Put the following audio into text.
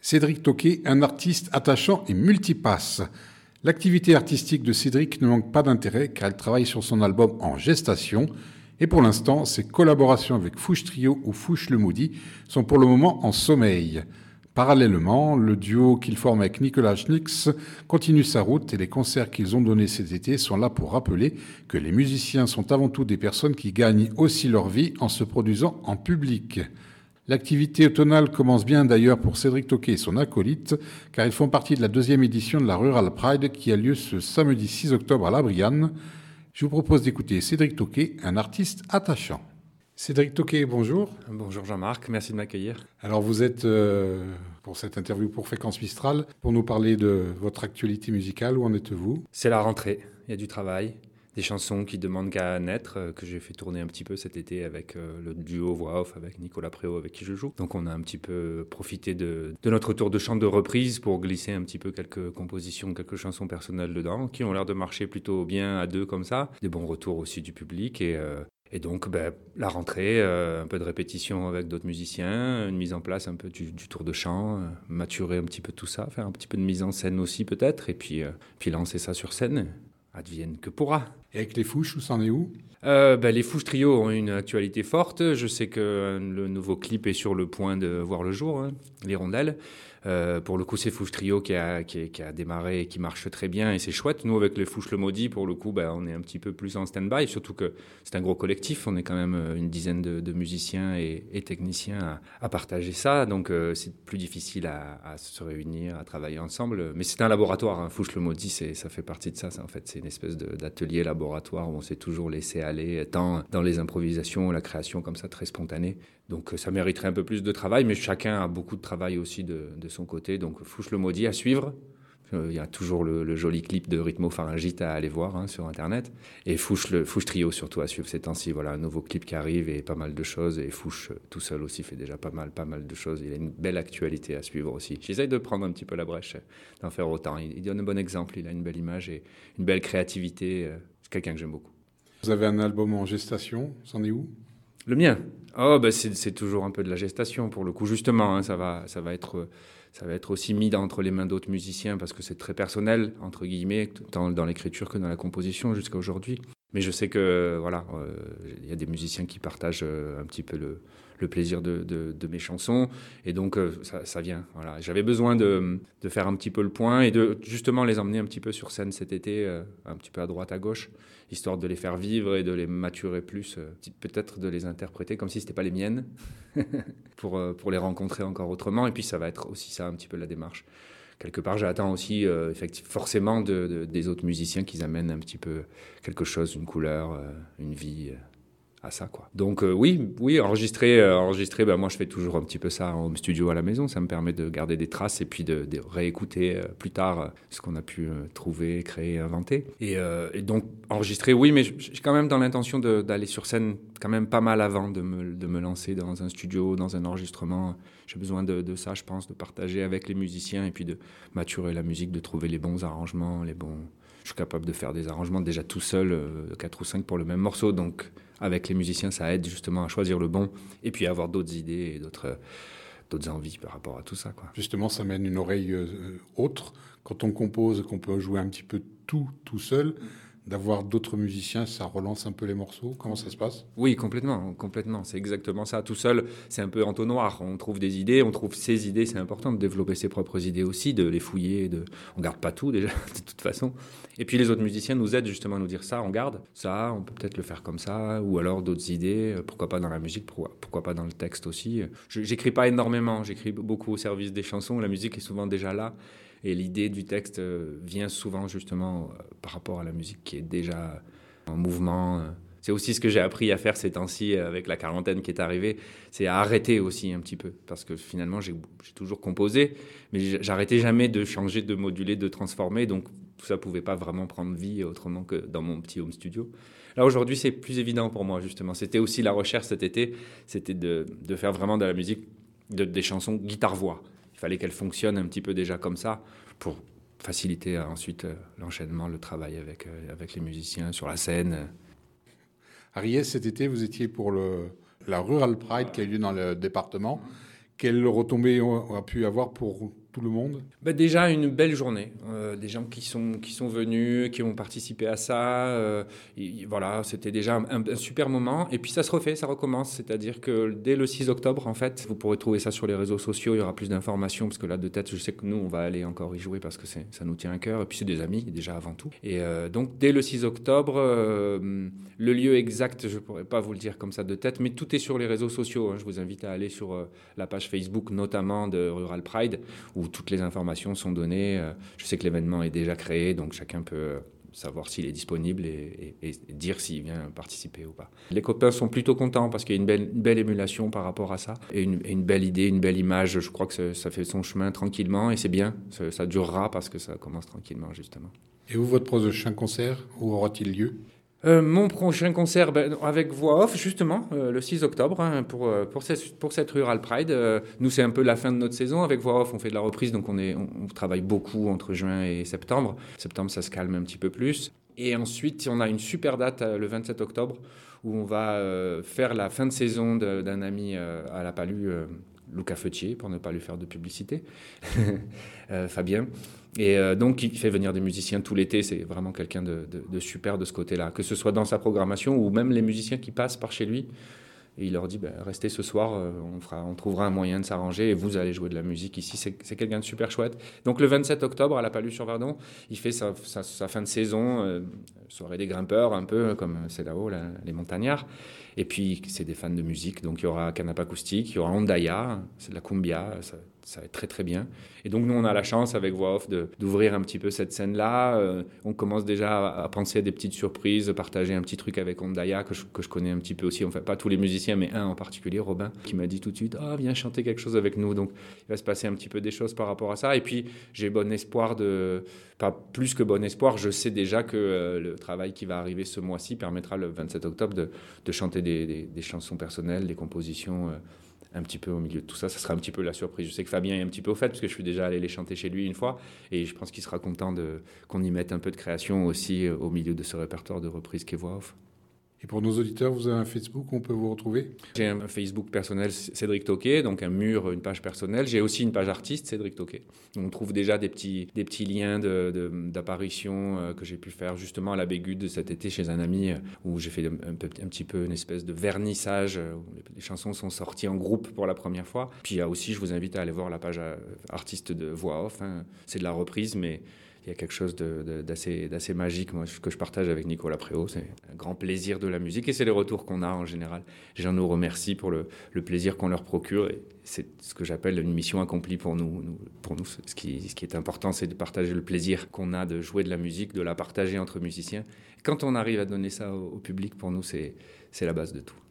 Cédric Toquet, un artiste attachant et multipasse. L'activité artistique de Cédric ne manque pas d'intérêt car il travaille sur son album en gestation. Et pour l'instant, ses collaborations avec Fouche Trio ou Fouche le Maudit sont pour le moment en sommeil. Parallèlement, le duo qu'il forme avec Nicolas Schnix continue sa route et les concerts qu'ils ont donnés cet été sont là pour rappeler que les musiciens sont avant tout des personnes qui gagnent aussi leur vie en se produisant en public. L'activité automnale commence bien d'ailleurs pour Cédric Toquet et son acolyte, car ils font partie de la 2e édition de la Rural Pride qui a lieu ce samedi 6 octobre à La Brianne. Je vous propose d'écouter Cédric Toquet, un artiste attachant. Cédric Toquet, bonjour. Bonjour Jean-Marc, merci de m'accueillir. Alors vous êtes pour cette interview pour Fréquence Mistral, pour nous parler de votre actualité musicale, où en êtes-vous ? C'est la rentrée, il y a du travail. Des chansons qui demandent qu'à naître, que j'ai fait tourner un petit peu cet été avec le duo voix off avec Nicolas Préau avec qui je joue. Donc on a un petit peu profité de notre tour de chant de reprise pour glisser un petit peu quelques compositions, quelques chansons personnelles dedans, qui ont l'air de marcher plutôt bien à deux comme ça. Des bons retours aussi du public et donc la rentrée, un peu de répétition avec d'autres musiciens, une mise en place un peu du tour de chant, maturer un petit peu tout ça, faire un petit peu de mise en scène aussi peut-être, et puis lancer ça sur scène. Advienne que pourra. Et avec les Fouches, où c'en est où ? Les Fouches Trio ont une actualité forte. Je sais que le nouveau clip est sur le point de voir le jour, Les Rondelles. Pour le coup, c'est Fouches Trio qui a démarré et qui marche très bien et c'est chouette. Nous, avec les Fouches le Maudit, pour le coup, on est un petit peu plus en stand-by, surtout que c'est un gros collectif. On est quand même une dizaine de musiciens et techniciens à partager ça. Donc, c'est plus difficile à se réunir, à travailler ensemble. Mais c'est un laboratoire. Fouches le Maudit, ça fait partie de ça. En fait, c'est une espèce d'atelier laboratoire où on s'est toujours laissé aller, tant dans les improvisations, la création comme ça, très spontanée. Donc ça mériterait un peu plus de travail, mais chacun a beaucoup de travail aussi de son côté. Donc Fouche le Maudit à suivre. Il y a toujours le joli clip de Rhythmo Pharyngite à aller voir sur Internet. Et Fouche Trio surtout à suivre ces temps-ci. Voilà, un nouveau clip qui arrive et pas mal de choses. Et Fouche tout seul aussi fait déjà pas mal de choses. Il a une belle actualité à suivre aussi. J'essaye de prendre un petit peu la brèche, d'en faire autant. Il donne un bon exemple, il a une belle image et une belle créativité. C'est quelqu'un que j'aime beaucoup. Vous avez un album en gestation, c'en est où ? Le mien, c'est toujours un peu de la gestation pour le coup. Justement, ça va être aussi mis entre les mains d'autres musiciens parce que c'est très personnel entre guillemets, tant dans l'écriture que dans la composition jusqu'à aujourd'hui. Mais je sais que il y a des musiciens qui partagent un petit peu le plaisir de mes chansons et donc ça vient. Voilà, j'avais besoin de faire un petit peu le point et de justement les emmener un petit peu sur scène cet été, un petit peu à droite à gauche, histoire de les faire vivre et de les maturer plus, peut-être de les interpréter comme si c'était pas les miennes, pour les rencontrer encore autrement. Et puis ça va être aussi ça un petit peu la démarche. Quelque part, j'attends aussi effectivement, forcément des autres musiciens qu'ils amènent un petit peu quelque chose, une couleur, une vie à ça, quoi. Donc oui, enregistrer, moi je fais toujours un petit peu ça en home studio à la maison. Ça me permet de garder des traces et puis de réécouter plus tard ce qu'on a pu trouver, créer, inventer. Et donc enregistrer, oui, mais j'ai quand même dans l'intention d'aller sur scène quand même pas mal avant de me lancer dans un studio, dans un enregistrement. J'ai besoin de ça, je pense, de partager avec les musiciens et puis de maturer la musique, de trouver les bons arrangements, Je suis capable de faire des arrangements déjà tout seul, 4 ou 5 pour le même morceau. Donc, avec les musiciens, ça aide justement à choisir le bon et puis à avoir d'autres idées et d'autres envies par rapport à tout ça, quoi. Justement, ça mène une oreille autre. Quand on compose, qu'on peut jouer un petit peu tout seul, d'avoir d'autres musiciens, ça relance un peu les morceaux. Comment ça se passe ? Oui, complètement. C'est exactement ça. Tout seul, c'est un peu entonnoir. On trouve des idées, on trouve ses idées. C'est important de développer ses propres idées aussi, de les fouiller. On garde pas tout déjà, de toute façon. Et puis les autres musiciens nous aident justement à nous dire ça, on garde ça, on peut peut-être le faire comme ça, ou alors d'autres idées. Pourquoi pas dans la musique, pourquoi pas dans le texte aussi. J'écris pas énormément, j'écris beaucoup au service des chansons. La musique est souvent déjà là. Et l'idée du texte vient souvent justement par rapport à la musique qui est déjà en mouvement. C'est aussi ce que j'ai appris à faire ces temps-ci avec la quarantaine qui est arrivée, c'est à arrêter aussi un petit peu. Parce que finalement, j'ai toujours composé, mais j'arrêtais jamais de changer, de moduler, de transformer. Donc tout ça ne pouvait pas vraiment prendre vie autrement que dans mon petit home studio. Là, aujourd'hui, c'est plus évident pour moi, justement. C'était aussi la recherche cet été, c'était de faire vraiment de la musique, des chansons guitare-voix. Il fallait qu'elle fonctionne un petit peu déjà comme ça pour faciliter ensuite l'enchaînement, le travail avec les musiciens sur la scène. Ariès, cet été, vous étiez pour la Rural Pride qui a eu lieu dans le département. Quelle retombée on a pu avoir pour tout le monde? Déjà une belle journée, des gens qui sont venus, qui ont participé à ça, voilà, c'était déjà un super moment. Et puis ça se refait, ça recommence, c'est-à-dire que dès le 6 octobre, en fait, vous pourrez trouver ça sur les réseaux sociaux, il y aura plus d'informations, parce que là, de tête, je sais que nous, on va aller encore y jouer parce que ça nous tient à cœur, et puis c'est des amis, déjà avant tout. Et donc, dès le 6 octobre, le lieu exact, je pourrais pas vous le dire comme ça de tête, mais tout est sur les réseaux sociaux, hein. Je vous invite à aller sur la page Facebook, notamment de Rural Pride, où toutes les informations sont données. Je sais que l'événement est déjà créé, donc chacun peut savoir s'il est disponible et dire s'il vient participer ou pas. Les copains sont plutôt contents parce qu'il y a une belle émulation par rapport à ça, et une belle idée, une belle image. Je crois que ça fait son chemin tranquillement, et c'est bien, ça durera parce que ça commence tranquillement, justement. Et vous, votre prochain concert, où aura-t-il lieu? Mon prochain concert avec voix off, justement, le 6 octobre, hein, pour cette Rural Pride. Nous, c'est un peu la fin de notre saison. Avec voix off, on fait de la reprise, donc on travaille beaucoup entre juin et septembre. Septembre, ça se calme un petit peu plus. Et ensuite, on a une super date le 27 octobre, où on va faire la fin de saison d'un ami à la Palue, Lucas Feutier, pour ne pas lui faire de publicité, Fabien. Et donc, il fait venir des musiciens tout l'été. C'est vraiment quelqu'un de super de ce côté-là, que ce soit dans sa programmation ou même les musiciens qui passent par chez lui. Et il leur dit, restez ce soir, on trouvera un moyen de s'arranger et vous allez jouer de la musique ici. C'est quelqu'un de super chouette. Donc, le 27 octobre, à la Palue-sur-Verdon, il fait sa fin de saison, soirée des grimpeurs, un peu comme c'est là-haut, les montagnards. Et puis, c'est des fans de musique. Donc, il y aura Canapa Acoustique, il y aura Ondaya, c'est de la cumbia, ça va être très très bien. Et donc nous, on a la chance avec Voix Off d'ouvrir un petit peu cette scène-là. On commence déjà à penser à des petites surprises, partager un petit truc avec Ondaya que je connais un petit peu aussi. Enfin, pas tous les musiciens, mais un en particulier, Robin, qui m'a dit tout de suite « Ah, viens chanter quelque chose avec nous ». Donc il va se passer un petit peu des choses par rapport à ça. Et puis j'ai bon espoir pas plus que bon espoir, je sais déjà que le travail qui va arriver ce mois-ci permettra le 27 octobre de chanter des chansons personnelles, des compositions un petit peu au milieu de tout ça. Ça sera un petit peu la surprise. Je sais que Fabien est un petit peu au fait, parce que je suis déjà allé les chanter chez lui une fois, et je pense qu'il sera content qu'on y mette un peu de création aussi au milieu de ce répertoire de reprises qu'est Voix Off. Et pour nos auditeurs, vous avez un Facebook où on peut vous retrouver? J'ai un Facebook personnel, Cédric Toquet, donc un mur, une page personnelle. J'ai aussi une page artiste, Cédric Toquet. On trouve déjà des petits liens d'apparition que j'ai pu faire justement à la Bégude cet été chez un ami, où j'ai fait un petit peu une espèce de vernissage, où les chansons sont sorties en groupe pour la première fois. Puis aussi, je vous invite à aller voir la page artiste de Voix Off, hein. C'est de la reprise, mais il y a quelque chose d'assez magique, moi, que je partage avec Nicolas Préau. C'est un grand plaisir de la musique, et c'est les retours qu'on a en général. Les gens nous remercient pour le plaisir qu'on leur procure, et c'est ce que j'appelle une mission accomplie pour nous. Pour nous, ce qui est important, c'est de partager le plaisir qu'on a de jouer de la musique, de la partager entre musiciens. Quand on arrive à donner ça au public, pour nous, c'est la base de tout.